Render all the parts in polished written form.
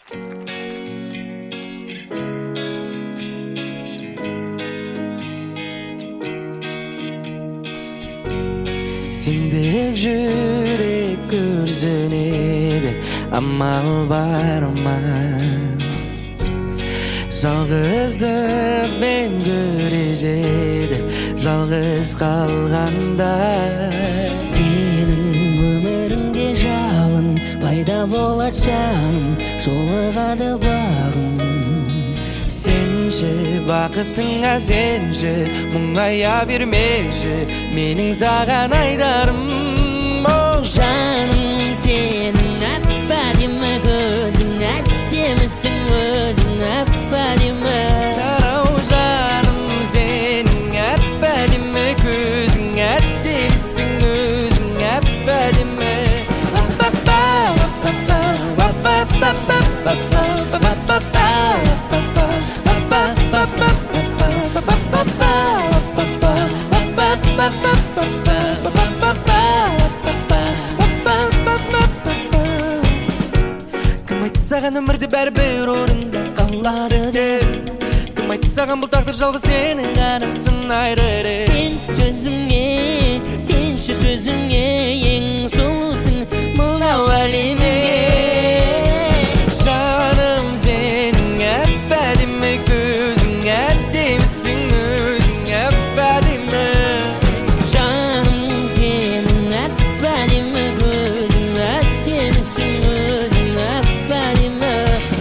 Sendek jürek görzenedi amal barma. Жалғыздық мен көрезеді жалғыз қалғанда. Сенің өміріңде жалын пайда болады жаным, жолығады бағым. Сенші бақытыңа сенші, мұңая бермеші, менің саған айдарым. Жаным сенің әп-әдемі көзің, әдемісің өзің әп-әдемі. Жаным сенің әп-әдемі көзің, әдемісің өзің әп-әдемі. Кім айтты саған өмірде бәрібір орында қалады деп? Кім айтты саған бұл тағдыр жалғыз сені ғана сынайды? Сен сөзіңе, сенші сөзіңе ең сұлусың мынау әлемге. Жаным сенің әп-әдемі көзің, әдемісің өзің әп-әдемі. Жаным сенің әп-әдемі көзің, әдемісің өзің әп-әдемі.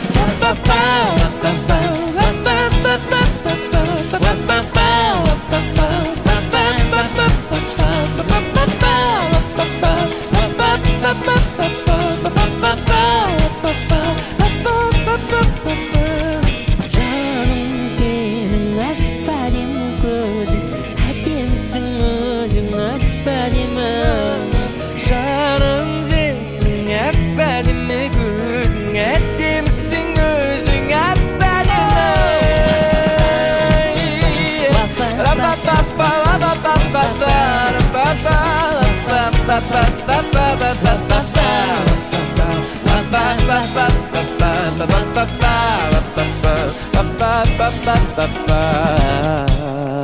Жаным сенің әп-әдемі көзің, әдемісің өзің әп-әдемі. Жаным сенің әп-әдемі көзің, әдемісің өзің әп-әдемі.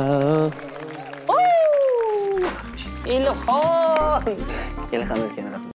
İlhan! İlhan ülkenin